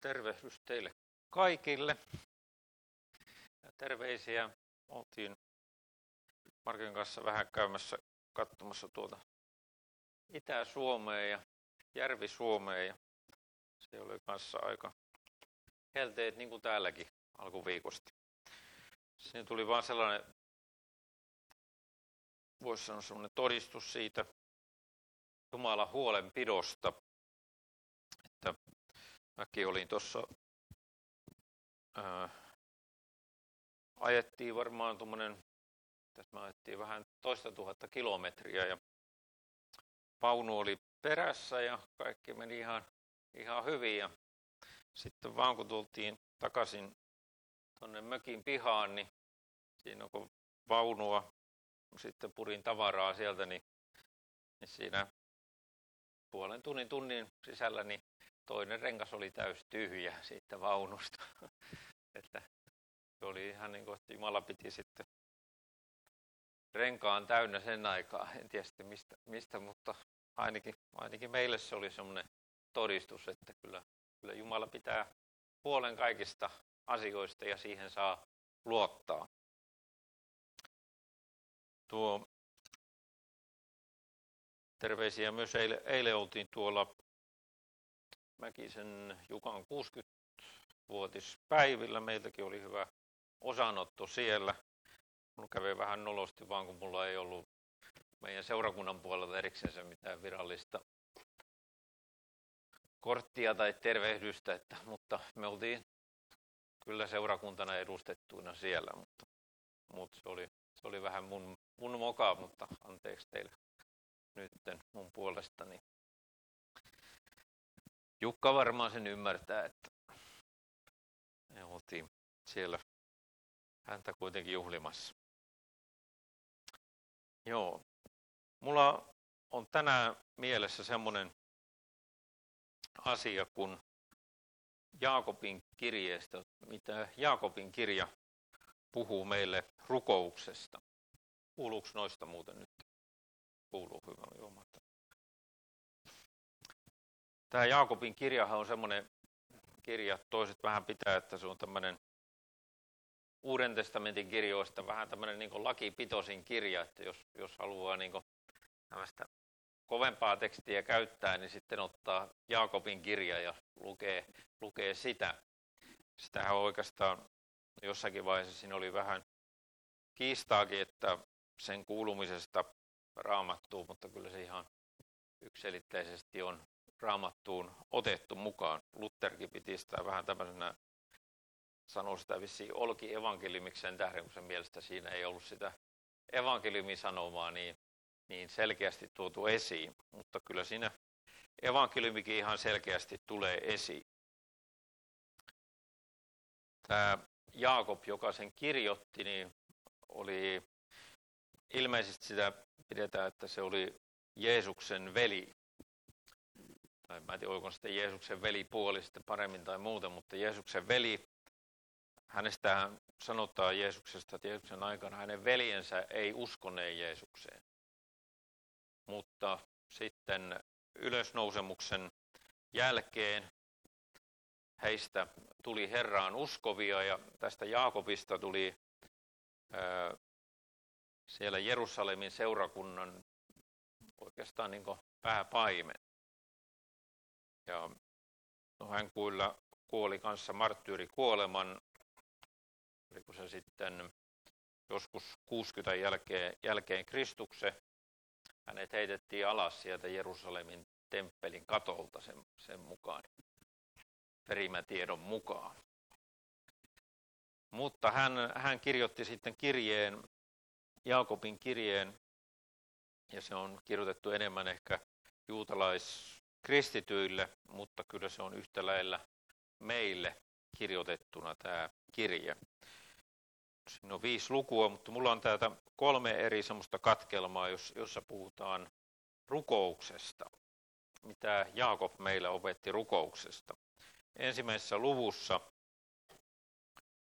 Tervehdys teille kaikille. Ja terveisiä. Oltiin Markin kanssa vähän käymässä katsomassa tuota Itä-Suomea ja Järvi-Suomea. Ja se oli kanssa aika helteet niin kuin täälläkin alkuviikosta. Siinä tuli vaan sellainen, voisi sanoa sellainen todistus siitä Jumalan huolenpidosta, että mäkin olin tuossa, ajettiin varmaan tuommoinen, tässä me ajettiin vähän 2 000 kilometriä ja vaunu oli perässä ja kaikki meni ihan hyvin. Ja sitten vaan kun tultiin takaisin tuonne mökin pihaan, niin siinä kun vaunua sitten purin tavaraa sieltä, niin siinä puolen tunnin sisällä niin toinen rengas oli täys tyhjä siitä vaunusta. Että se oli ihan niin kuin, että Jumala piti sitten renkaan täynnä sen aikaa. En tiedä sitten mistä, mutta ainakin meille se oli semmoinen todistus, että kyllä Jumala pitää huolen kaikista asioista ja siihen saa luottaa. Terveisiä myös eilen oltiin tuolla Mäkisen Jukan 60-vuotispäivillä. Meiltäkin oli hyvä osanotto siellä. Mun kävi vähän nolosti vaan, kun mulla ei ollut meidän seurakunnan puolelta erikseen mitään virallista korttia tai tervehdystä, mutta me oltiin kyllä seurakuntana edustettuina siellä, mutta se oli vähän mun moka, mutta anteeksi teille nytten mun puolestani. Jukka varmaan sen ymmärtää, että me oltiin siellä häntä kuitenkin juhlimassa. Joo, mulla on tänään mielessä semmoinen asia kuin Jaakobin kirjeestä, mitä Jaakobin kirja puhuu meille rukouksesta. Kuuluuko noista muuten nyt? Kuuluu hyvä Jumala. Tämä Jaakobin kirjahan on semmoinen kirja, toiset vähän pitää, että se on tämmöinen Uuden testamentin kirjoista vähän tämmöinen niin kuin lakipitoisin kirja, että jos haluaa niin kuin tämmöistä kovempaa tekstiä käyttää, niin sitten ottaa Jaakobin kirja ja lukee sitä. Sitähän oikeastaan jossakin vaiheessa siinä oli vähän kiistaakin, että sen kuulumisesta Raamattuun, mutta kyllä se ihan yksiselitteisesti on Raamattuun otettu mukaan. Lutherkin piti sitä vähän tämmöisenä, sanoi sitä vissiin olki-evankeliumiksi sen tähden, kun sen mielestä siinä ei ollut sitä evankeliumisanomaa niin selkeästi tuotu esiin. Mutta kyllä siinä evankeliumikin ihan selkeästi tulee esiin. Tämä Jaakob, joka sen kirjoitti, niin oli ilmeisesti sitä pidetään, että se oli Jeesuksen veli. Tai mä en tiedä, oliko sitten Jeesuksen velipuoli sitten paremmin tai muuten, mutta Jeesuksen veli, hänestä sanotaan Jeesuksesta, että Jeesuksen aikana hänen veljensä ei uskoneen Jeesukseen. Mutta sitten ylösnousemuksen jälkeen heistä tuli Herraan uskovia ja tästä Jaakobista tuli siellä Jerusalemin seurakunnan oikeastaan niin kuin pääpaimen. Ja hän kuoli kanssa marttyyrikuoleman, oliko se sitten joskus 60 jälkeen Kristuksen. Hänet heitettiin alas sieltä Jerusalemin temppelin katolta sen mukaan, perimätiedon mukaan. Mutta hän kirjoitti sitten Jaakobin kirjeen, ja se on kirjoitettu enemmän ehkä juutalaiskristityille, mutta kyllä se on yhtä lailla meille kirjoitettuna tämä kirje. Siinä on 5 lukua, mutta mulla on täältä 3 eri semmoista katkelmaa, jossa puhutaan rukouksesta. Mitä Jaakob meille opetti rukouksesta. Ensimmäisessä luvussa,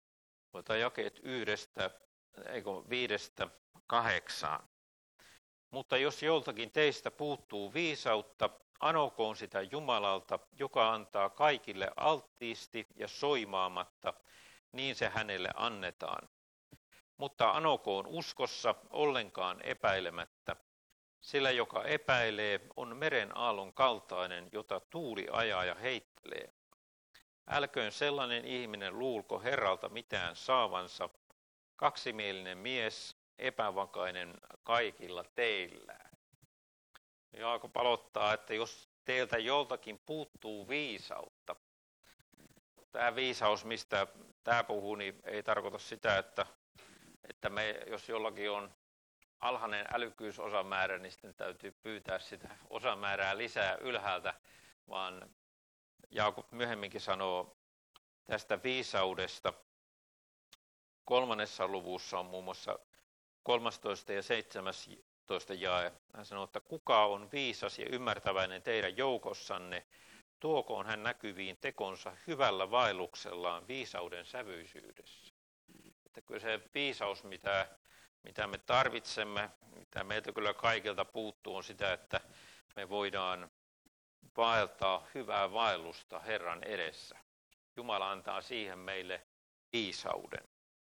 jakeet 5-8. Mutta jos joltakin teistä puuttuu viisautta, anokoon sitä Jumalalta, joka antaa kaikille alttiisti ja soimaamatta, niin se hänelle annetaan. Mutta anokoon uskossa ollenkaan epäilemättä, sillä joka epäilee on meren aallon kaltainen, jota tuuli ajaa ja heittelee. Älköön sellainen ihminen luulko Herralta mitään saavansa, kaksimielinen mies, epävakainen kaikilla teillään. Jaako palottaa, että jos teiltä joltakin puuttuu viisautta, tämä viisaus, mistä tämä puhuu, niin ei tarkoita sitä, että jos jollakin on alhainen älykkyysosamäärä, niin sitten täytyy pyytää sitä osamäärää lisää ylhäältä, vaan Jaakob myöhemminkin sanoo tästä viisaudesta. 3. luvussa on muun muassa 13. ja 17. jae. Hän sanoo, että kuka on viisas ja ymmärtäväinen teidän joukossanne, tuokoon hän näkyviin tekonsa hyvällä vaelluksellaan viisauden sävyisyydessä. Että kyllä se viisaus, mitä me tarvitsemme, mitä meiltä kyllä kaikilta puuttuu, on sitä, että me voidaan vaeltaa hyvää vaellusta Herran edessä. Jumala antaa siihen meille viisauden.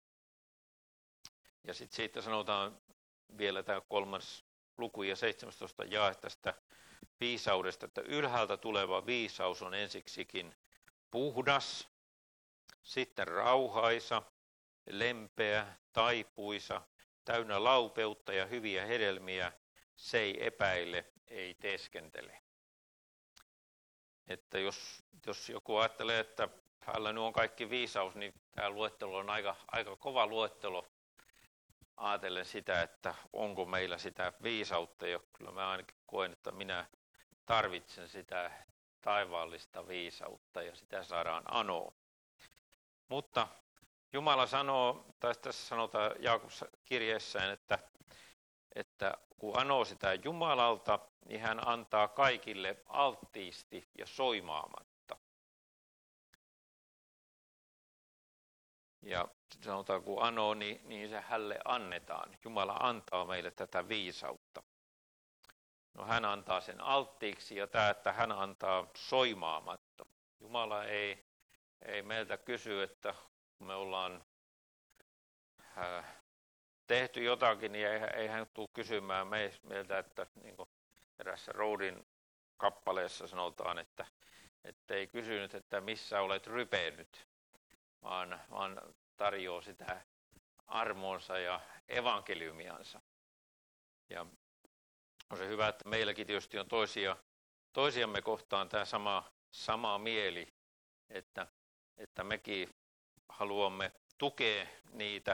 Ja sitten siitä sanotaan vielä tämä 3. luku ja 17. jae tästä viisaudesta, että ylhäältä tuleva viisaus on ensiksikin puhdas, sitten rauhaisa, lempeä, taipuisa, täynnä laupeutta ja hyviä hedelmiä, se ei epäile, ei teeskentele. Että jos joku ajattelee, että hänellä nyt on kaikki viisaus, niin tämä luettelo on aika kova luettelo. Ajatellen sitä, että onko meillä sitä viisautta, ja kyllä mä ainakin koen, että minä tarvitsen sitä taivaallista viisautta, ja sitä saadaan anoa. Mutta Jumala sanoo, tai tässä sanotaan Jaakobs kirjeessään, että kun anoo sitä Jumalalta, niin hän antaa kaikille alttiisti ja soimaamatta. Ja sanotaan, kun anoo, niin se hänelle annetaan. Jumala antaa meille tätä viisautta. No hän antaa sen alttiiksi ja tämä, että hän antaa soimaamatta. Jumala ei meiltä kysy, että kun me ollaan tehty jotakin, niin ei hän tule kysymään meiltä, että niin kuin erässä Roadin kappaleessa sanotaan, että ei kysynyt, että missä olet rypenyt, vaan tarjoaa sitä armoonsa ja evankeliumiansa. Ja on se hyvä, että meilläkin tietysti on toisiamme kohtaan tämä sama mieli, että mekin haluamme tukea niitä.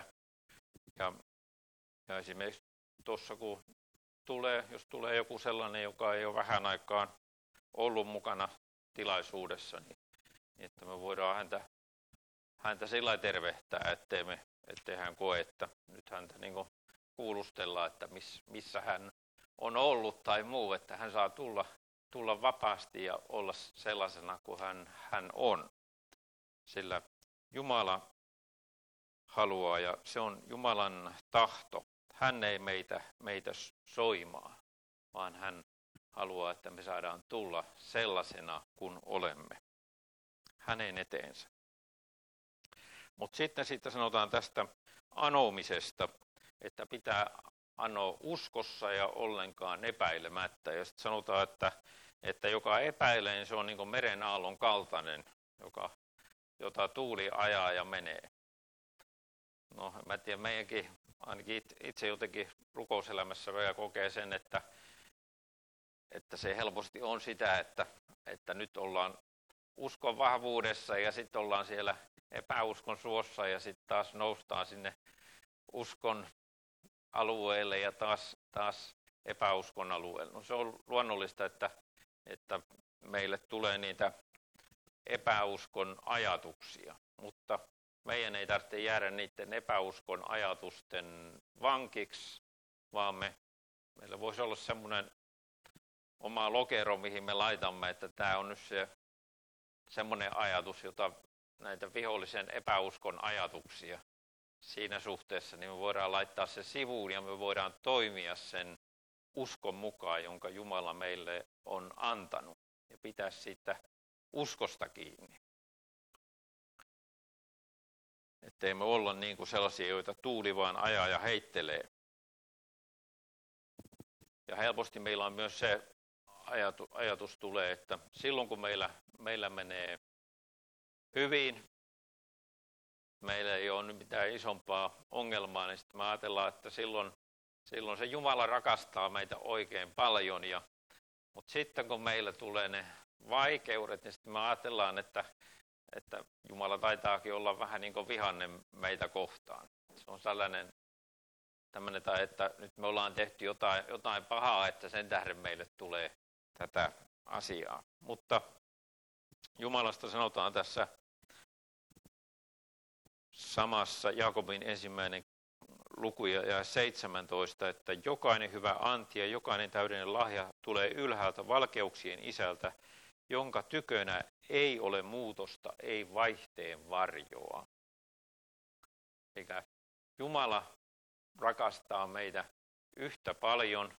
Ja esimerkiksi tuossa kun jos tulee joku sellainen, joka ei ole vähän aikaan ollut mukana tilaisuudessa, niin että me voidaan häntä sillä lailla tervehtää, ettei hän koe, että nyt häntä niin kuin kuulustellaan, että missä hän on ollut tai muu, että hän saa tulla vapaasti ja olla sellaisena kuin hän on. Sillä Jumala haluaa ja se on Jumalan tahto. Hän ei meitä soimaa, vaan hän haluaa, että me saadaan tulla sellaisena kuin olemme hänen eteensä. Mutta sitten sanotaan tästä anomisesta, että pitää anoa uskossa ja ollenkaan epäilemättä. Ja sitten sanotaan, että joka epäilee, niin se on niin kuin meren aallon kaltainen, jota tuuli ajaa ja menee. No, mä tiedän, meidänkin, ainakin itse jotenkin rukouselämässä vielä kokee sen, että se helposti on sitä, että nyt ollaan uskon vahvuudessa ja sitten ollaan siellä epäuskon suossa ja sitten taas noustaan sinne uskon alueelle ja taas epäuskon alueelle. No se on luonnollista, että meille tulee niitä epäuskon ajatuksia, mutta meidän ei tarvitse jäädä niiden epäuskon ajatusten vankiksi, vaan meillä voisi olla semmoinen oma lokero, mihin me laitamme, että tämä on nyt semmoinen ajatus, jota näitä vihollisen epäuskon ajatuksia siinä suhteessa, niin me voidaan laittaa se sivuun ja me voidaan toimia sen uskon mukaan, jonka Jumala meille on antanut, ja pitää siitä uskosta kiinni. Ettei me olla niin kuin sellaisia, joita tuuli vaan ajaa ja heittelee. Ja helposti meillä on myös se ajatus tulee, että silloin kun meillä menee hyvin, meillä ei ole mitään isompaa ongelmaa, niin sitten me ajatellaan, että silloin se Jumala rakastaa meitä oikein paljon. Mutta sitten kun meillä tulee ne vaikeudet, niin sitten me ajatellaan, että Jumala taitaakin olla vähän niin kuin vihainen meitä kohtaan. Se on tämmöinen, että nyt me ollaan tehty jotain pahaa, että sen tähden meille tulee tätä asiaa. Mutta Jumalasta sanotaan tässä samassa Jaakobin 1. luku ja 17, että jokainen hyvä anti ja jokainen täydellinen lahja tulee ylhäältä valkeuksien Isältä, jonka tykönä ei ole muutosta, ei vaihteen varjoa. Eli Jumala rakastaa meitä yhtä paljon.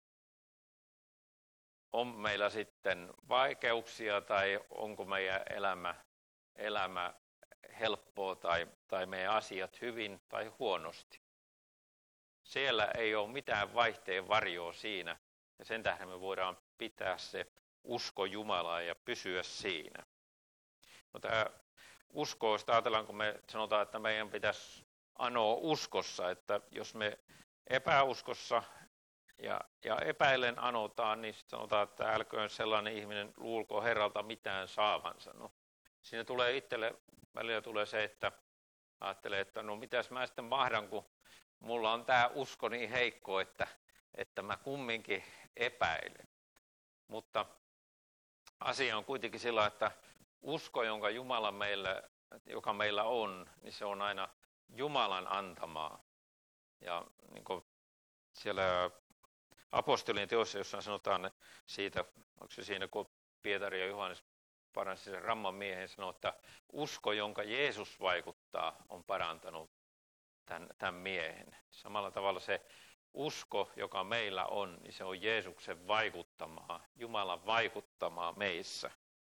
On meillä sitten vaikeuksia tai onko meidän elämä helppoa tai meidän asiat hyvin tai huonosti. Siellä ei ole mitään vaihteen varjoa siinä ja sen tähden me voidaan pitää se usko Jumalaan ja pysyä siinä. No tämä usko, sitä ajatellaan, kun me sanotaan, että meidän pitäisi anoa uskossa, että jos me epäuskossa ja epäillen anotaan, niin sanotaan, että älköön sellainen ihminen luulko Herralta mitään saavansa. No, siinä tulee itselle, välillä tulee se, että ajattelee, että no mitäs mä sitten mahdan, kun mulla on tämä usko niin heikko, että mä kumminkin epäilen. Mutta asia on kuitenkin sillä, että usko, joka meillä on, niin se on aina Jumalan antamaa. Ja niin kuin siellä apostolien teossa, jossa sanotaan siitä, onko se siinä, kun Pietari ja Johannes paransi sen ramman miehen, sanoo, että usko, jonka Jeesus vaikuttaa, on parantanut tämän miehen. Samalla tavalla se usko, joka meillä on, niin se on Jeesuksen vaikuttamaa, Jumalan vaikuttamaa meissä.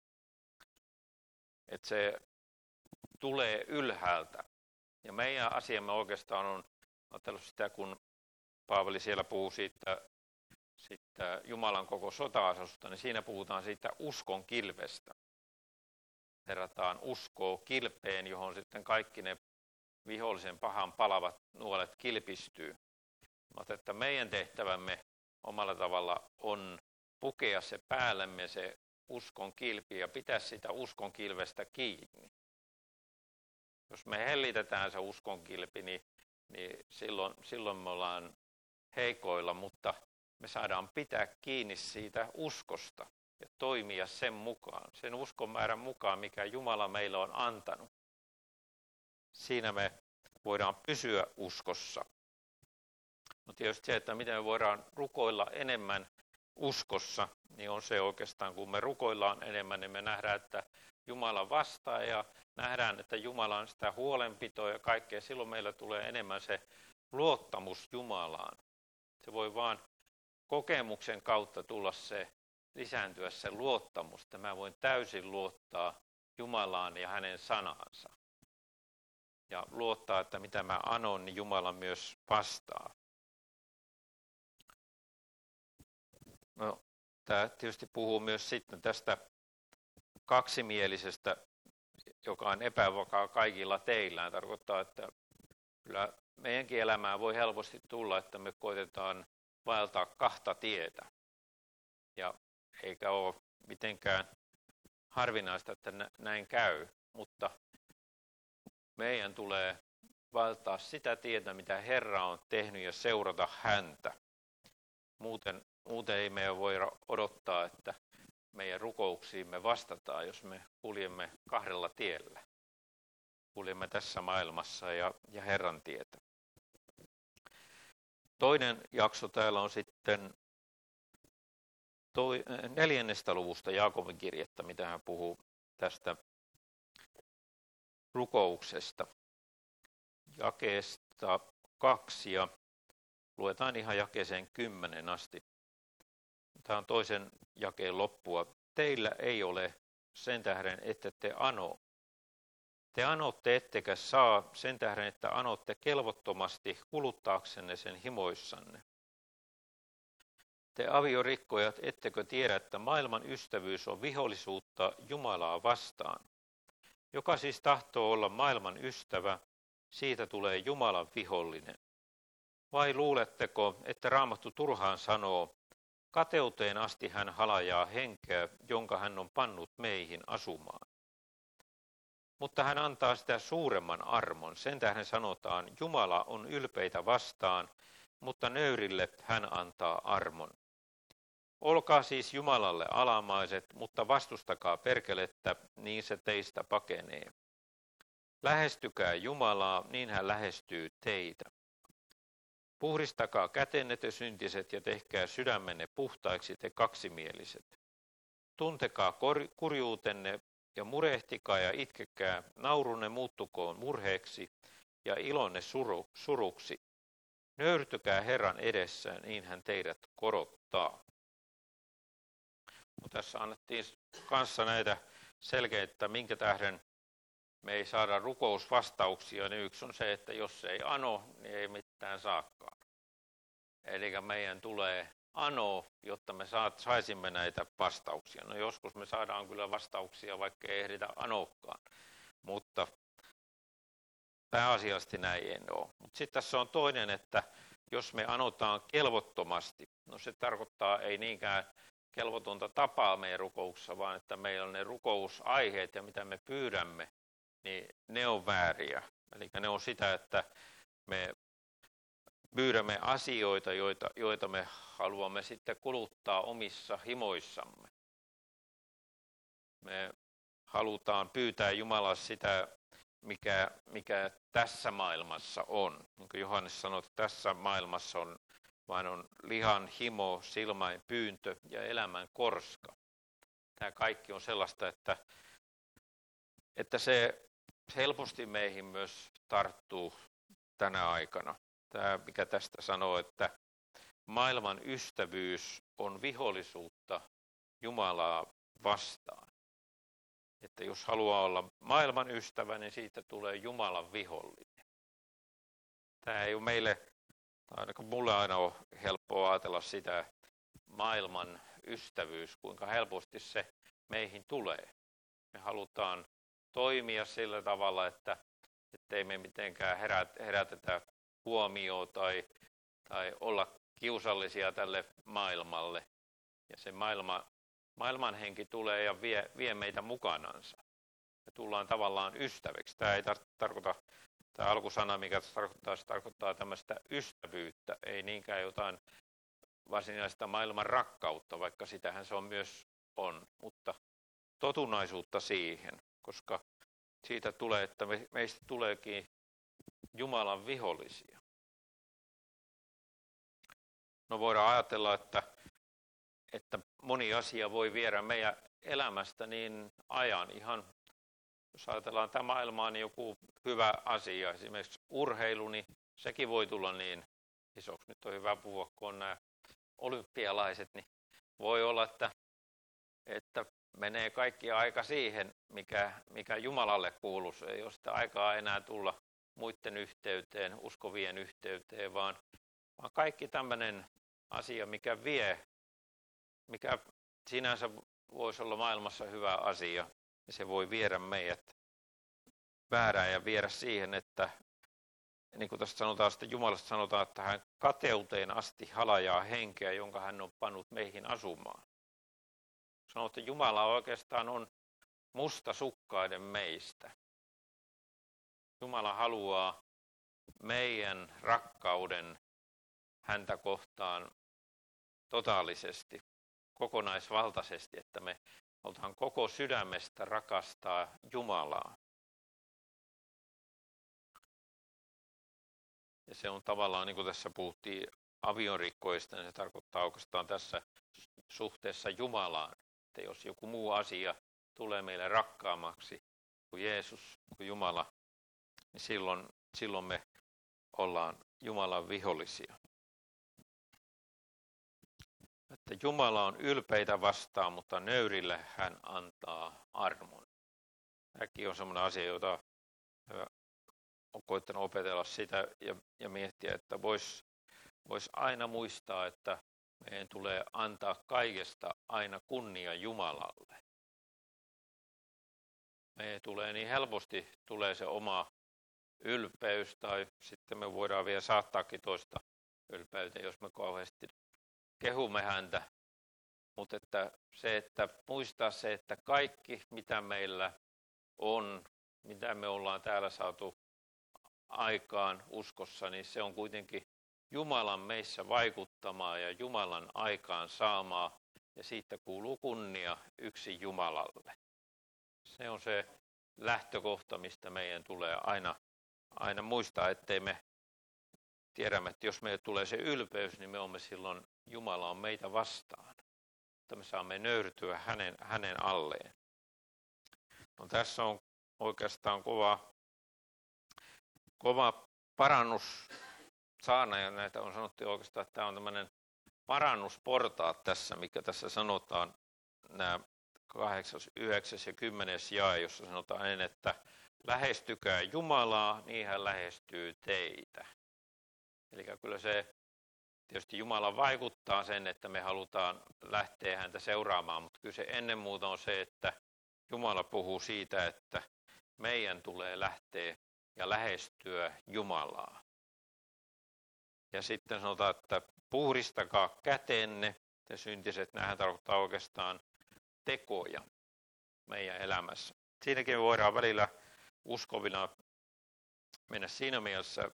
Että se tulee ylhäältä. Ja meidän asiamme oikeastaan on ajatellut sitä, kun Paavali siellä puhuu siitä Jumalan koko sota-asusta, niin siinä puhutaan siitä uskon kilvestä. Verrataan uskoa kilpeen, johon sitten kaikki ne vihollisen pahan palavat nuolet kilpistyy. Mutta että meidän tehtävämme omalla tavalla on pukea se päällemme se uskon kilpi ja pitää sitä uskon kilvestä kiinni. Jos me hellitetään se uskon kilpi, niin silloin me ollaan heikoilla, mutta me saadaan pitää kiinni siitä uskosta ja toimia sen mukaan, sen uskon määrän mukaan, mikä Jumala meille on antanut. Siinä me voidaan pysyä uskossa. No tietysti se, että miten me voidaan rukoilla enemmän uskossa, niin on se oikeastaan, kun me rukoillaan enemmän, niin me nähdään, että Jumala vastaa ja nähdään, että Jumala on sitä huolenpitoa ja kaikkea. Silloin meillä tulee enemmän se luottamus Jumalaan. Se voi vaan kokemuksen kautta tulla lisääntyä se luottamus, että mä voin täysin luottaa Jumalaan ja hänen sanaansa. Ja luottaa, että mitä mä anon, niin Jumala myös vastaa. No, tämä tietysti puhuu myös sitten tästä kaksimielisestä, joka on epävakaa kaikilla teillään. Tarkoittaa, että kyllä meidänkin elämään voi helposti tulla, että me koitetaan vaeltaa kahta tietä. Ja eikä ole mitenkään harvinaista, että näin käy, mutta meidän tulee vaeltaa sitä tietä, mitä Herra on tehnyt ja seurata häntä. Muuten ei meidän voi odottaa, että meidän rukouksiimme vastataan, jos me kuljemme kahdella tiellä. Kuljemme tässä maailmassa ja Herran tietä. Toinen jakso täällä on sitten 4. luvusta Jaakobin kirjettä, mitä hän puhuu tästä rukouksesta. Jakeesta 2 ja luetaan ihan jakeeseen 10 asti Tämä on toisen jakeen loppua. Teillä ei ole sen tähden, että te ano. Te anotte ettekä saa sen tähden, että anotte kelvottomasti kuluttaaksenne sen himoissanne. Te aviorikkojat, ettekö tiedä, että maailman ystävyys on vihollisuutta Jumalaa vastaan? Joka siis tahtoo olla maailman ystävä, siitä tulee Jumalan vihollinen. Vai luuletteko, että Raamattu turhaan sanoo, kateuteen asti hän halajaa henkeä, jonka hän on pannut meihin asumaan. Mutta hän antaa sitä suuremman armon. Sen tähden sanotaan, Jumala on ylpeitä vastaan, mutta nöyrille hän antaa armon. Olkaa siis Jumalalle alamaiset, mutta vastustakaa perkelettä, niin se teistä pakenee. Lähestykää Jumalaa, niin hän lähestyy teitä. Puhdistakaa kätenne te syntiset ja tehkää sydämenne puhtaiksi te kaksimieliset. Tuntekaa kurjuutenne ja murehtikaa ja itkekää, naurunne muuttukoon murheeksi ja ilonne suruksi. Nöyrtykää Herran edessä, niin hän teidät korottaa. Tässä annettiin kanssa näitä selkeitä, minkä tähden me ei saada rukousvastauksia. Niin yksi on se, että jos ei ano, niin ei mitään saakaan. Eli meidän tulee anoa, jotta me saisimme näitä vastauksia. No joskus me saadaan kyllä vastauksia, vaikka ei ehditä anoakaan. Mutta pääasiallisesti näin ei ole. Mutta sitten tässä on toinen, että jos me anotaan kelvottomasti, no se tarkoittaa ei niinkään kelvotonta tapaa meidän rukouksessa, vaan että meillä on ne rukousaiheet ja mitä me pyydämme, niin ne on vääriä. Eli ne on sitä, että me pyydämme asioita, joita me haluamme sitten kuluttaa omissa himoissamme. Me halutaan pyytää Jumalaa sitä, mikä tässä maailmassa on. Niin kuin Johannes sanoi, että tässä maailmassa on lihan himo, silmäin pyyntö ja elämän korska. Tämä kaikki on sellaista, että se helposti meihin myös tarttuu tänä aikana. Tämä, mikä tästä sanoo, että maailman ystävyys on vihollisuutta Jumalaa vastaan. Että jos haluaa olla maailman ystävä, niin siitä tulee Jumalan vihollinen. Tämä ei ole meille, ainakaan mulle aina ole helppoa ajatella sitä maailman ystävyys, kuinka helposti se meihin tulee. Me halutaan toimia sillä tavalla, että ei me mitenkään herätetä huomioon tai olla kiusallisia tälle maailmalle. Ja se maailman henki tulee ja vie meitä mukanansa. Me tullaan tavallaan ystäviksi. Tämä ei tarkoita, tämä alkusana, mikä se tarkoittaa tämmöistä ystävyyttä, ei niinkään jotain varsinaista maailman rakkautta, vaikka sitähän se on myös on, mutta totunaisuutta siihen, koska siitä tulee, että meistä tuleekin Jumalan vihollisia. No voidaan ajatella, että moni asia voi viedä meidän elämästä niin ajan. Ihan jos ajatellaan tämä maailmaa, niin joku hyvä asia, esimerkiksi urheilu, niin sekin voi tulla niin isoksi. Nyt on hyvä puhua, kun on nämä olympialaiset, niin voi olla, että menee kaikki aika siihen, mikä Jumalalle kuuluisi. Ei ole sitä aikaa enää tulla muiden yhteyteen, uskovien yhteyteen, vaan kaikki tämmöinen asia, mikä sinänsä voisi olla maailmassa hyvä asia, ja se voi viedä meidät väärään ja viedä siihen, että niin kuin tästä sanotaan, sitten Jumalasta sanotaan, että hän kateuteen asti halajaa henkeä, jonka hän on pannut meihin asumaan. Sanoo, että Jumala oikeastaan on mustasukkaiden meistä. Jumala haluaa meidän rakkauden häntä kohtaan totaalisesti, kokonaisvaltaisesti, että me halutaan koko sydämestä rakastaa Jumalaa. Ja se on tavallaan, niin kuin tässä puhuttiin aviorikkoista, niin se tarkoittaa oikeastaan tässä suhteessa Jumalaan. Että jos joku muu asia tulee meille rakkaammaksi kuin Jeesus, kuin Jumala, niin silloin me ollaan Jumalan vihollisia. Että Jumala on ylpeitä vastaan, mutta nöyrille hän antaa armon. Tämäkin on sellainen asia, jota olen koittanut opetella sitä ja miettiä, että vois aina muistaa, että meidän tulee antaa kaikesta aina kunnia Jumalalle. Meidän tulee niin helposti tulee se oma ylpeys tai sitten me voidaan vielä saattaakin toista ylpeyteen, jos me kauheasti kehumme häntä. Mutta että muistaa se, että kaikki mitä meillä on, mitä me ollaan täällä saatu aikaan uskossa, niin se on kuitenkin Jumalan meissä vaikuttamaa ja Jumalan aikaan saamaa ja siitä kuuluu kunnia yksin Jumalalle. Se on se lähtökohta, mistä meidän tulee aina muistaa, ettei me tiedämme, että jos meille tulee se ylpeys, niin me olemme silloin, Jumala on meitä vastaan, että me saamme nöyrtyä hänen alleen. No, tässä on oikeastaan kova parannus saana ja näitä on sanottu oikeastaan, että tämä on tämmöinen parannusportaat tässä, mikä tässä sanotaan, nämä 8., 9. ja 10. jae, jossa sanotaan, että lähestykää Jumalaa, niin hän lähestyy teitä. Eli kyllä se tietysti Jumala vaikuttaa sen, että me halutaan lähteä häntä seuraamaan, mutta kyllä se ennen muuta on se, että Jumala puhuu siitä, että meidän tulee lähteä ja lähestyä Jumalaa. Ja sitten sanotaan, että puhdistakaa kätenne, te syntiset, nämähän tarkoittaa oikeastaan tekoja meidän elämässä. Siinäkin me voidaan välillä uskovina mennä siinä mielessä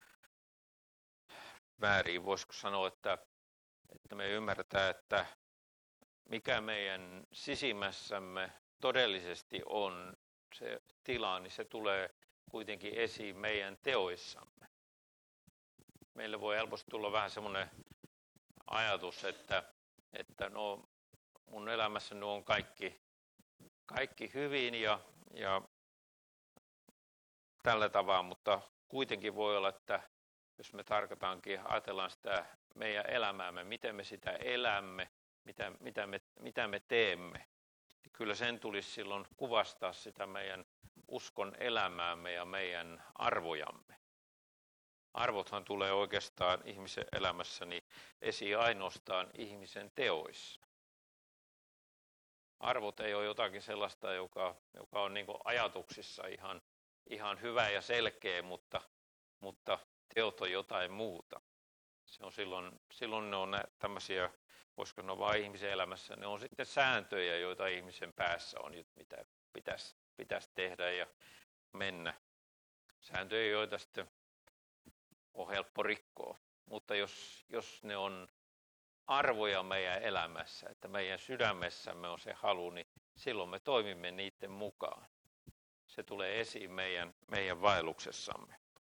väärin, voisiko sanoa, että me ymmärretään, että mikä meidän sisimmässämme todellisesti on se tila, niin se tulee kuitenkin esiin meidän teoissamme. Meille voi helposti tulla vähän semmoinen ajatus, että no, mun elämässäni on kaikki hyvin ja tällä tavalla, mutta kuitenkin voi olla, että jos me ajatellaan sitä meidän elämäämme, miten me sitä elämme, mitä me teemme, niin kyllä sen tulisi silloin kuvastaa sitä meidän uskon elämäämme ja meidän arvojamme. Arvothan tulee oikeastaan ihmisen elämässäni esiin ainoastaan ihmisen teoissa. Arvot ei ole jotakin sellaista, joka on niin kuin ajatuksissa ihan hyvä ja selkeä, mutta teot on jotain muuta. Se on silloin ne on tämmöisiä, voisiko ne vain ihmisen elämässä, ne on sitten sääntöjä, joita ihmisen päässä on, mitä pitäisi tehdä ja mennä. Sääntöjä, joita sitten on helppo rikkoa, mutta jos ne on arvoja meidän elämässä, että meidän sydämessämme on se halu, niin silloin me toimimme niiden mukaan. Se tulee esiin meidän vaelluksessamme.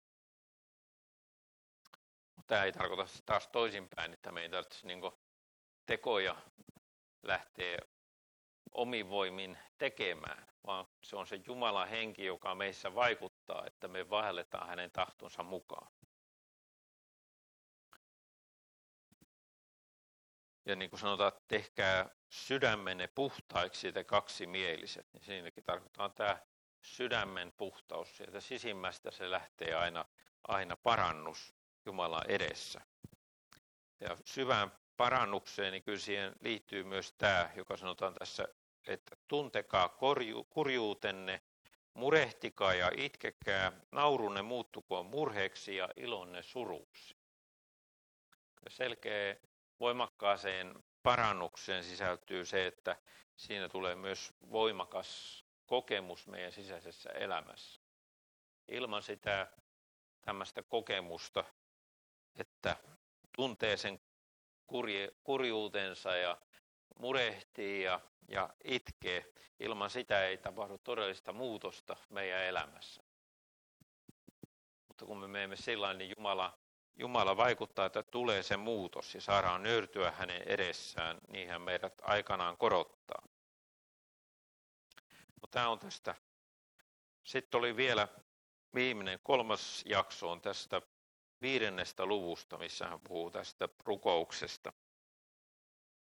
Tämä ei tarkoita taas toisinpäin, että meidän tarvitsisi niin tekoja lähteä omin voimin tekemään, vaan se on se Jumalan henki, joka meissä vaikuttaa, että me vaelletaan hänen tahtonsa mukaan. Ja niin kuin sanotaan, että tehkää sydämenne puhtaiksi te kaksimieliset, niin siinäkin tarkoittaa tämä sydämen puhtaus. Sieltä sisimmästä se lähtee aina parannus Jumalan edessä. Ja syvään parannukseen, niin kyllä siihen liittyy myös tämä, joka sanotaan tässä, että tuntekaa kurjuutenne, murehtikaa ja itkekää, naurunne muuttukoon murheeksi ja ilonne suruksi. Selkeä voimakkaaseen parannukseen sisältyy se, että siinä tulee myös voimakas kokemus meidän sisäisessä elämässä. Ilman sitä tämmöistä kokemusta, että tuntee sen kurjuutensa ja murehtii ja itkee, ilman sitä ei tapahdu todellista muutosta meidän elämässä. Mutta kun me menemme sillä niin Jumala vaikuttaa, että tulee se muutos ja saadaan nöyrtyä hänen edessään, niin hän meidät aikanaan korottaa. No, tämä on tästä. Sitten oli vielä viimeinen 3. jakso on tästä 5. luvusta, missä hän puhuu tästä rukouksesta.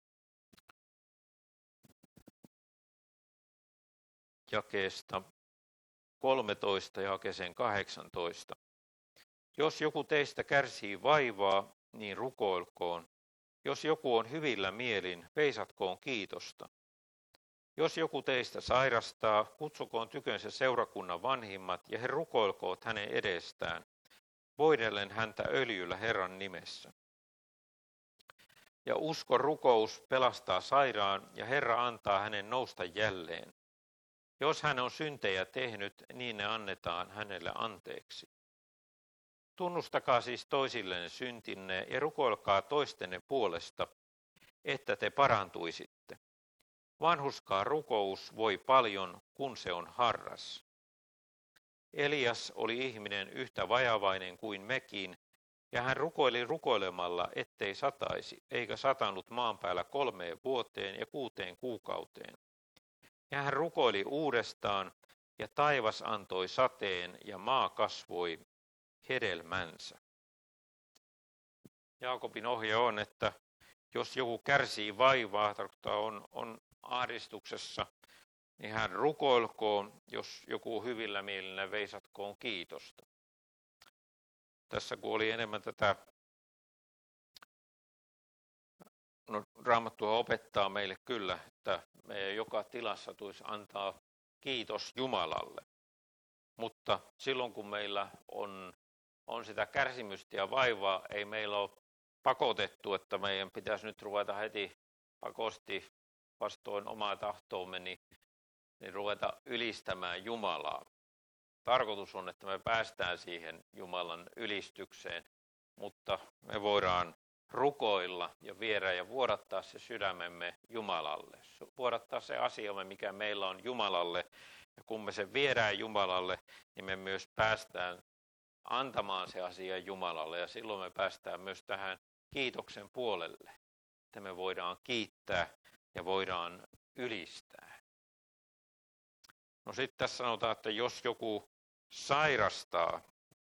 jakeesta 13 jakeeseen 18. Jos joku teistä kärsii vaivaa, niin rukoilkoon. Jos joku on hyvillä mielin, veisatkoon kiitosta. Jos joku teistä sairastaa, kutsukoon tykönsä seurakunnan vanhimmat ja he rukoilkoot hänen edestään, voidellen häntä öljyllä Herran nimessä. Ja uskon rukous pelastaa sairaan ja Herra antaa hänen nousta jälleen. Jos hän on syntejä tehnyt, niin ne annetaan hänelle anteeksi. Tunnustakaa siis toisillenne syntinne ja rukoilkaa toistenne puolesta, että te parantuisitte. Vanhuskaa rukous voi paljon, kun se on harras. Elias oli ihminen yhtä vajavainen kuin mekin, ja hän rukoili rukoilemalla, ettei sataisi, eikä satanut maan päällä 3 vuoteen ja 6 kuukauteen. Ja hän rukoili uudestaan, ja taivas antoi sateen, ja maa kasvoi hedelmänsä. Jaakobin ohje on, että jos joku kärsii vaivaa, tarkoittaa on ahdistuksessa, niin hän rukoilkoon, jos joku hyvillä mielillä, veisatkoon kiitosta. Tässä kun oli enemmän tätä, Raamattua opettaa meille kyllä, että meidän joka tilassa tulisi antaa kiitos Jumalalle. Mutta silloin kun meillä on sitä kärsimystä ja vaivaa, ei meillä ole pakotettu, että meidän pitäisi nyt ruveta heti pakosti vastoin omaa tahtoomme, niin ruveta ylistämään Jumalaa. Tarkoitus on, että me päästään siihen Jumalan ylistykseen, mutta me voidaan rukoilla ja viedä ja vuodattaa se sydämemme Jumalalle. Vuodattaa se asiamme, mikä meillä on Jumalalle. Ja kun me sen viedään Jumalalle, niin me myös päästään antamaan se asia Jumalalle. Ja silloin me päästään myös tähän kiitoksen puolelle, että me voidaan kiittää ja voidaan ylistää. No sitten tässä sanotaan, että jos joku sairastaa,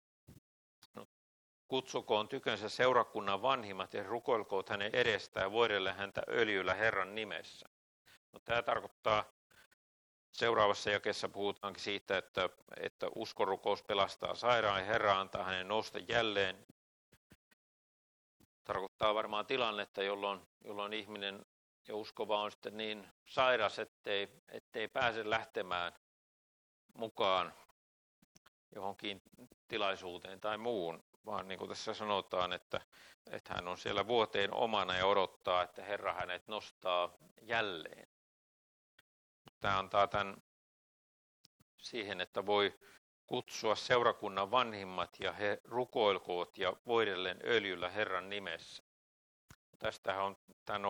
kutsukoon tykönsä seurakunnan vanhimmat ja rukoilkoot hänen edestään ja voidelle häntä öljyllä Herran nimessä. No, tämä tarkoittaa, seuraavassa jakeessa puhutaankin siitä, että uskonrukous pelastaa sairaan ja Herra antaa hänen nousta jälleen. Tarkoittaa varmaan tilannetta, jolloin ihminen ja uskova on sitten niin sairas, ettei pääse lähtemään mukaan johonkin tilaisuuteen tai muuhun, vaan niin kuin tässä sanotaan, että hän on siellä vuoteen omana ja odottaa, että Herra hänet nostaa jälleen. Tämä antaa tämän siihen, että voi kutsua seurakunnan vanhimmat ja he rukoilkoot ja voidellen öljyllä Herran nimessä. Tästähän on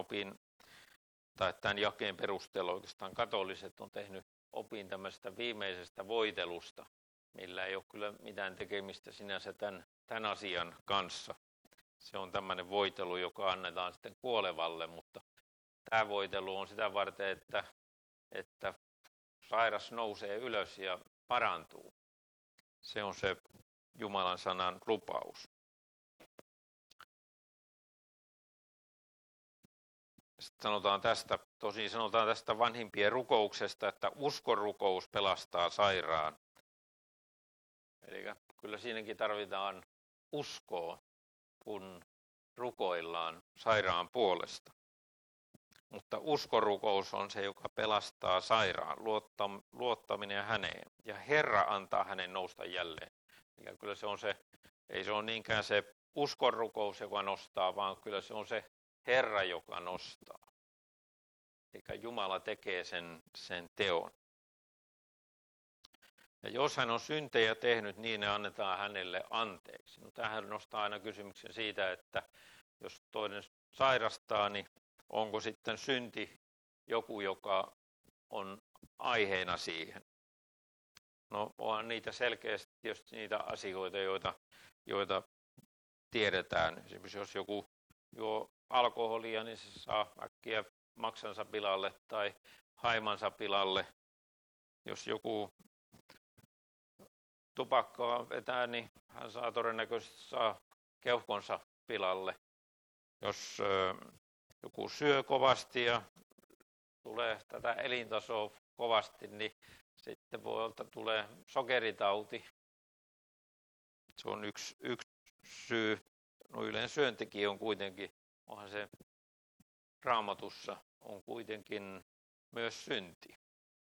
tämän jakeen perusteella oikeastaan katoliset on tehnyt opin tämmöisestä viimeisestä voitelusta, millä ei ole kyllä mitään tekemistä sinänsä tämän asian kanssa. Se on tämmöinen voitelu, joka annetaan sitten kuolevalle, mutta tämä voitelu on sitä varten, että sairas nousee ylös ja parantuu. Se on se Jumalan sanan lupaus. Sitten sanotaan tästä vanhimpien rukouksesta, että uskonrukous pelastaa sairaan. Eli kyllä siinäkin tarvitaan uskoa, kun rukoillaan sairaan puolesta. Mutta uskonrukous on se, joka pelastaa sairaan, luottaminen häneen. Ja Herra antaa hänen nousta jälleen. Eli kyllä se on ei se ole niinkään se uskonrukous, joka nostaa, vaan kyllä se on se Herra, joka nostaa. Eli Jumala tekee sen teon. Ja jos hän on syntejä tehnyt, niin ne annetaan hänelle anteeksi. No, tämähän nostaa aina kysymyksen siitä, että jos toinen sairastaa, niin onko sitten synti joku, joka on aiheena siihen? No, on niitä selkeästi tietysti niitä asioita, joita tiedetään. Esimerkiksi jos joku juo alkoholia, niin se saa äkkiä maksansa pilalle tai haimansa pilalle. Jos joku tupakkaa vetää, niin hän saa todennäköisesti keuhkonsa pilalle. Jos joku syö kovasti ja tulee tätä elintasoa kovasti, niin Sitten voi olla, että tulee sokeritauti. Se on yksi syy. No yleensä syöntikin on kuitenkin, onhan se Raamatussa, on kuitenkin myös synti.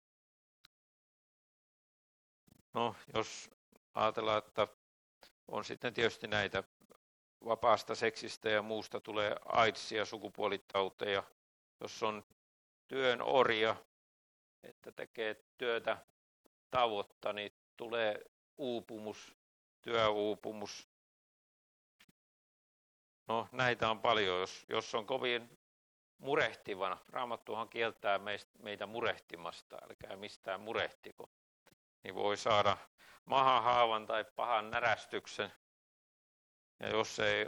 No, jos ajatellaan, että on sitten tietysti näitä vapaasta seksistä ja muusta tulee AIDSia, sukupuolitauteja, jos on työn orja, että tekee työtä tavoitta, niin tulee uupumus, työuupumus. No, näitä on paljon, jos on kovin murehtivana. Raamattuhan kieltää meitä murehtimasta, älkää mistään murehtiko. Niin voi saada mahahaavan tai pahan närästyksen. Ja jos ei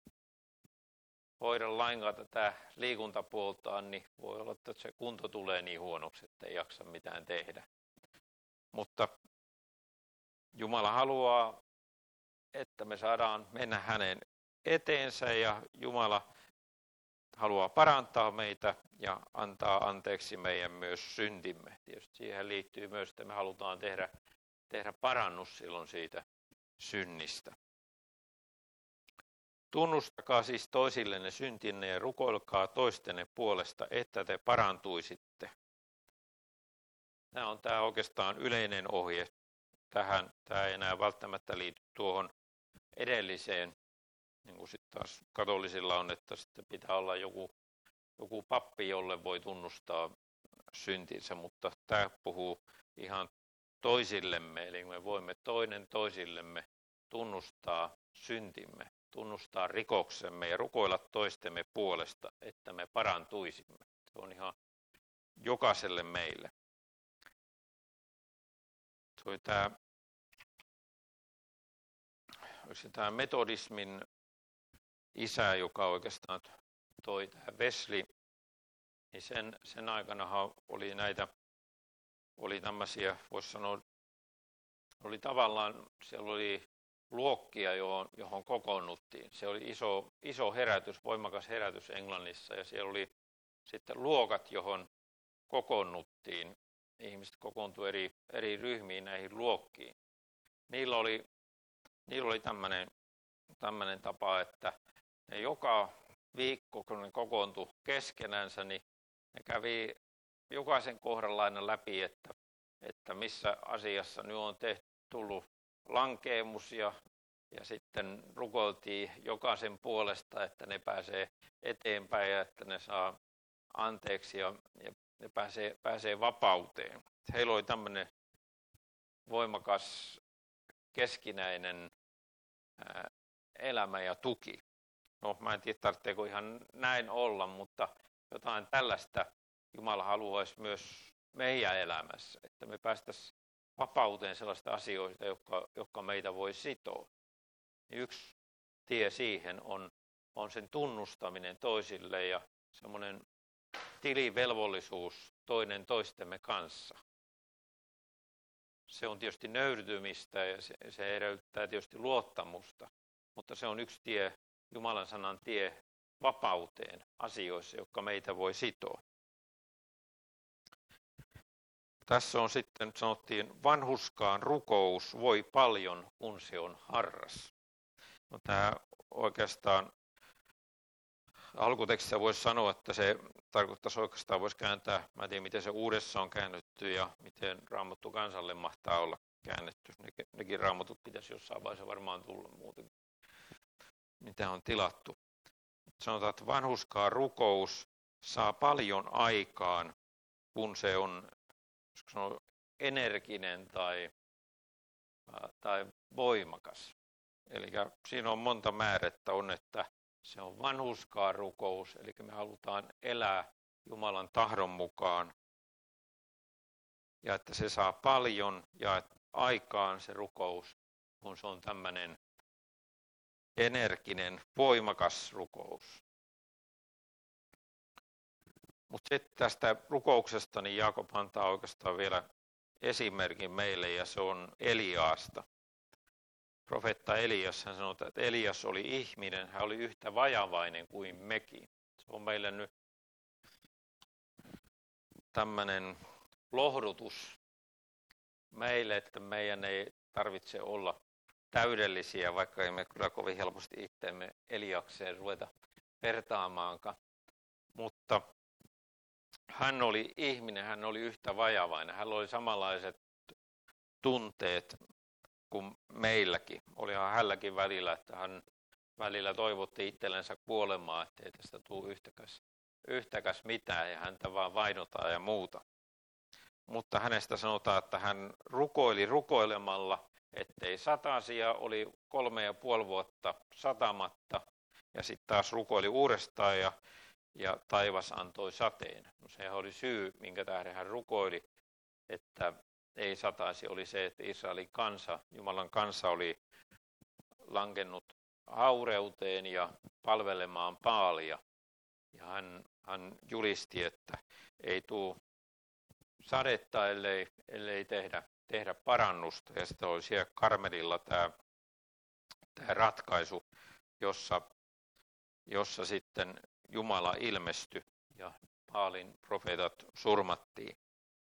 hoida lainkaan tätä liikuntapuoltaan, niin voi olla, että se kunto tulee niin huonoksi, että ei jaksa mitään tehdä. Mutta Jumala haluaa, että me saadaan mennä hänen eteensä ja Jumala haluaa parantaa meitä ja antaa anteeksi meidän myös syntimme. Tietysti siihen liittyy myös, että me halutaan tehdä parannus silloin siitä synnistä. Tunnustakaa siis toisillenne syntinne ja rukoilkaa toistenne puolesta, että te parantuisitte. Tämä on oikeastaan yleinen ohje tähän. Tämä ei enää välttämättä liity tuohon edelliseen, niin kuin sitten taas katolisilla on, että sitten pitää olla joku pappi, jolle voi tunnustaa syntinsä, mutta tämä puhuu ihan toisillemme, eli me voimme toinen toisillemme tunnustaa syntimme, tunnustaa rikoksemme ja rukoilla toistemme puolesta, että me parantuisimme. Se on ihan jokaiselle meille. Se oli tämä metodismin isä, joka oikeastaan toi tämä Wesley, niin sen aikanahan oli tämmöisiä, voisi sanoa, oli tavallaan, siellä oli luokkia, johon kokoonnuttiin. Se oli iso herätys, voimakas herätys Englannissa, ja siellä oli sitten luokat, johon kokoonnuttiin. Ihmiset kokoontui eri ryhmiin näihin luokkiin. Niillä oli tämmöinen tapa, että ne joka viikko, kun ne kokoontui keskenänsä, niin ne kävi jokaisen kohdalla aina läpi, että missä asiassa nyt on tullut lankeemus ja sitten rukoiltiin jokaisen puolesta, että ne pääsee eteenpäin ja että ne saa anteeksi ja ne pääsee vapauteen. Heillä oli tämmöinen voimakas keskinäinen elämä ja tuki. No, mä en tiedä, tarvitseeko ihan näin olla, mutta jotain tällaista Jumala haluaisi myös meidän elämässä, että me päästäisiin vapauteen sellaista asioista, jotka meitä voi sitoa. Yksi tie siihen on sen tunnustaminen toisille ja semmoinen tilivelvollisuus toinen toistemme kanssa. Se on tietysti nöyrtymistä ja se edellyttää tietysti luottamusta, mutta se on yksi tie, Jumalan sanan tie vapauteen asioissa, jotka meitä voi sitoa. Tässä on sitten, sanottiin, vanhuskaan rukous voi paljon, kun se on harras. No, tämä oikeastaan alkutekstissä voisi sanoa, että se tarkoittaisi oikeastaan, voisi kääntää, mä en tiedä miten se uudessa on käännetty ja miten Raamattu kansalle mahtaa olla käännetty. Nekin Raamatut pitäisi jossain vaiheessa varmaan tulla muuten, mitä on tilattu. Sanotaan, että vanhuskaan rukous saa paljon aikaan, kun se on energinen tai voimakas. Eli siinä on monta määrettä, että se on vanhuskaan rukous, eli me halutaan elää Jumalan tahdon mukaan. Ja että se saa paljon ja aikaan se rukous, kun se on tämmöinen energinen, voimakas rukous. Mutta sitten tästä rukouksesta niin Jaakob antaa oikeastaan vielä esimerkin meille, ja se on Eliaasta. Profeetta Elias, hän sanoo, että Elias oli ihminen, hän oli yhtä vajavainen kuin mekin. Se on meille nyt tämmöinen lohdutus, meille, että meidän ei tarvitse olla täydellisiä, vaikka emme kyllä kovin helposti itseämme Eliakseen ruveta vertaamaankaan. Mutta hän oli ihminen, hän oli yhtä vajavainen, hän oli samanlaiset tunteet kuin meilläkin. Olihan hänelläkin välillä, että hän välillä toivotti itsellensä kuolemaa, ettei tästä tule yhtäkäs mitään ja häntä vaan vainotaan ja muuta. Mutta hänestä sanotaan, että hän rukoili rukoilemalla, ettei sataisi ja oli 3,5 vuotta satamatta ja sitten taas rukoili uudestaan ja taivas antoi sateen. No, sehän oli syy, minkä tähden hän rukoili, että ei sataisi, oli se, että Israelin kansa, Jumalan kansa oli langennut haureuteen ja palvelemaan Baalia. Ja hän julisti, että ei tule sadetta, ellei tehdä parannusta. Ja sitten oli siellä Karmelilla tämä ratkaisu, jossa sitten Jumala ilmestyi ja Baalin profeetat surmattiin.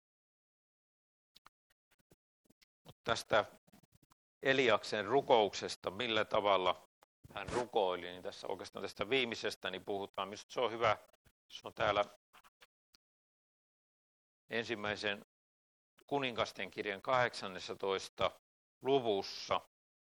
Mutta tästä Eliaksen rukouksesta, millä tavalla hän rukoili, niin tässä oikeastaan tästä viimeisestä niin puhutaan. Minusta se on hyvä, se on täällä ensimmäisen kuningasten kirjan 18. luvussa.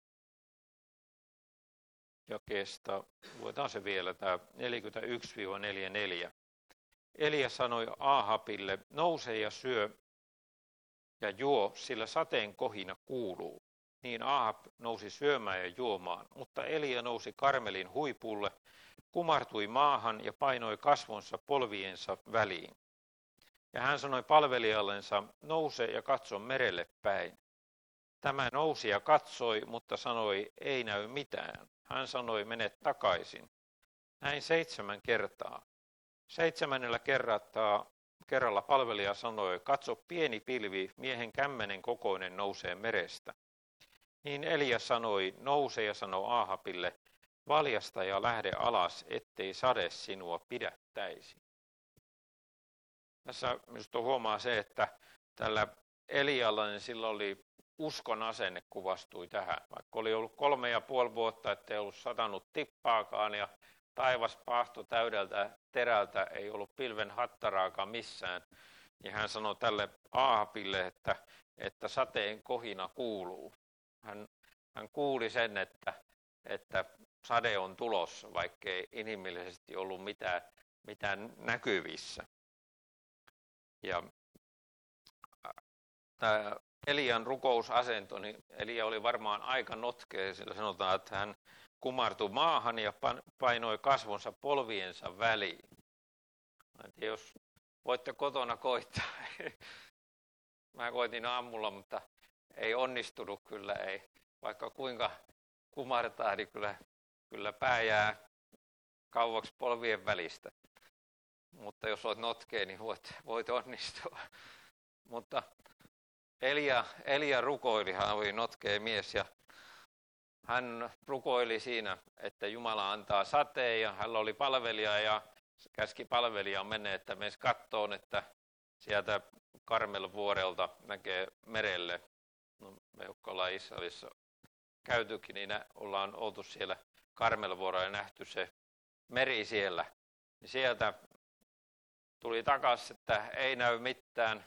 Jakeesta, luetaan se vielä, tämä 41-44. Elia sanoi Ahabille, nouse ja syö ja juo, sillä sateen kohina kuuluu. Niin Ahab nousi syömään ja juomaan, mutta Elia nousi Karmelin huipulle, kumartui maahan ja painoi kasvonsa polviensa väliin. Ja hän sanoi palvelijallensa, nouse ja katso merelle päin. Tämä nousi ja katsoi, mutta sanoi, ei näy mitään. Hän sanoi, mene takaisin. Näin 7 kertaa. 7. kerralla palvelija sanoi, katso pieni pilvi, miehen kämmenen kokoinen nousee merestä. Niin Elia sanoi, nouse ja sanoi Ahabille, valjasta ja lähde alas, ettei sade sinua pidättäisi. Tässä minusta huomaa se, että tällä Elialla niin sillä oli uskon asenne kuvastui tähän. Vaikka oli ollut 3,5 vuotta, ettei ollut satanut tippaakaan ja taivas paahto täydeltä terältä, ei ollut pilven hattaraakaan missään. Ja hän sanoi tälle Ahabille, että sateen kohina kuuluu. Hän kuuli sen, että sade on tulossa, vaikkei inhimillisesti ollut mitään näkyvissä. Ja tämä Elian rukousasento, niin Elia oli varmaan aika notkea, sillä sanotaan, että hän kumartui maahan ja painoi kasvonsa polviensa väliin. En tiedä, jos voitte kotona koittaa. Mä koitin aamulla, mutta ei onnistunut kyllä, ei. Vaikka kuinka kumartaa, niin kyllä pää jää kauaksi polvien välistä. Mutta jos olet notkea, niin voit onnistua. Mutta Elia rukoili, hän oli notkea mies ja hän rukoili siinä, että Jumala antaa sateen ja hänellä oli palvelija ja käski palvelijan mennä, että mene kattoon, että sieltä Karmelvuorelta näkee merelle. No, me, jotka ollaan Israelissa käytykin, niin ollaan oltu siellä Karmelvuorella ja nähty se meri siellä. Ja sieltä tuli takaisin, että ei näy mitään.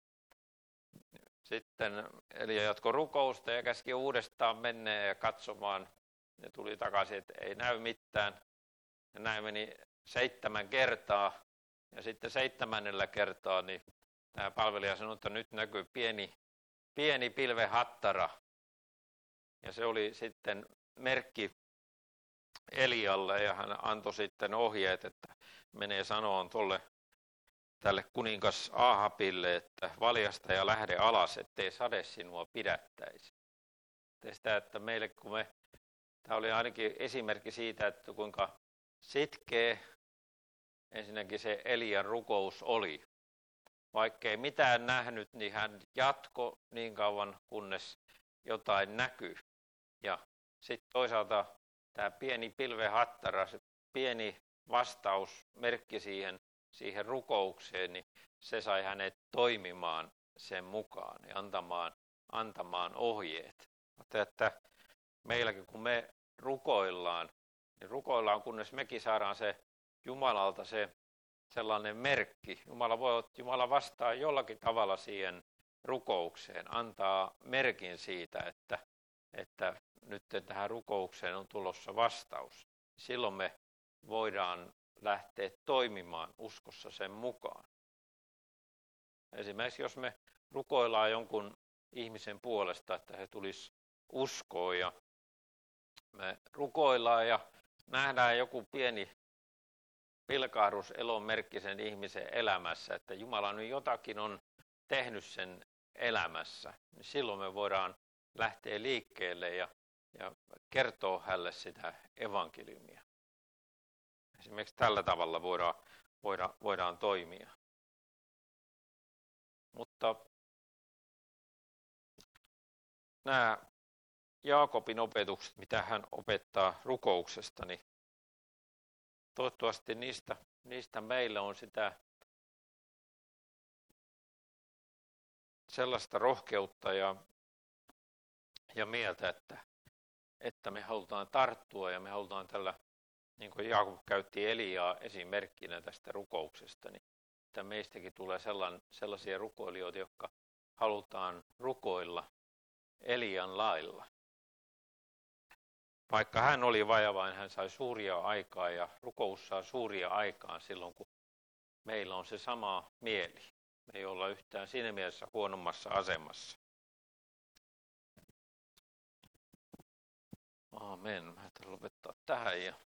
Sitten Elia jatkoi rukousta ja käski uudestaan mennä ja katsomaan. Ja tuli takaisin, että ei näy mitään. Ja näin meni 7 kertaa. Ja sitten 7. kertaa niin tämä palvelija sanoi, että nyt näkyy pieni pilvehattara. Ja se oli sitten merkki Elialle ja hän antoi sitten ohjeet, että menee sanoon tälle kuningas Ahabille, että valjasta ja lähde alas, ettei sade sinua pidättäisi. Sitä, että meille, tämä oli ainakin esimerkki siitä, että kuinka sitkeä ensinnäkin se Elian rukous oli. Vaikka ei mitään nähnyt, niin hän jatkoi niin kauan, kunnes jotain näkyy. Ja sitten toisaalta tämä pieni pilvehattara, se pieni vastausmerkki siihen rukoukseen, niin se sai hänet toimimaan sen mukaan ja antamaan ohjeet. Että meilläkin kun me rukoillaan, niin rukoillaan kunnes mekin saadaan se Jumalalta se sellainen merkki. Jumala vastaa jollakin tavalla siihen rukoukseen, antaa merkin siitä, että nyt tähän rukoukseen on tulossa vastaus. Silloin me voidaan lähteä toimimaan uskossa sen mukaan. Esimerkiksi jos me rukoillaan jonkun ihmisen puolesta, että he tulisi uskoon ja me rukoillaan ja nähdään joku pieni pilkahdus elon merkki sen ihmisen elämässä, että Jumala nyt jotakin on tehnyt sen elämässä, niin silloin me voidaan lähteä liikkeelle ja kertoa hänelle sitä evankeliumia. Esimerkiksi tällä tavalla voidaan toimia. Mutta nämä Jaakobin opetukset, mitä hän opettaa rukouksesta, niin toivottavasti niistä meillä on sitä sellaista rohkeutta ja mieltä, että me halutaan tarttua ja me halutaan tällä, niin kuin Jaakob käytti Eliaa esimerkkinä tästä rukouksesta, niin että meistäkin tulee sellaisia rukoilijoita, jotka halutaan rukoilla Elian lailla. Vaikka hän oli vajavainen, hän sai suuria aikaa ja rukous saa suuria aikaan silloin, kun meillä on se sama mieli. Me ei olla yhtään siinä mielessä huonommassa asemassa. Aamen. Mä ajattelin lopettaa tähän ja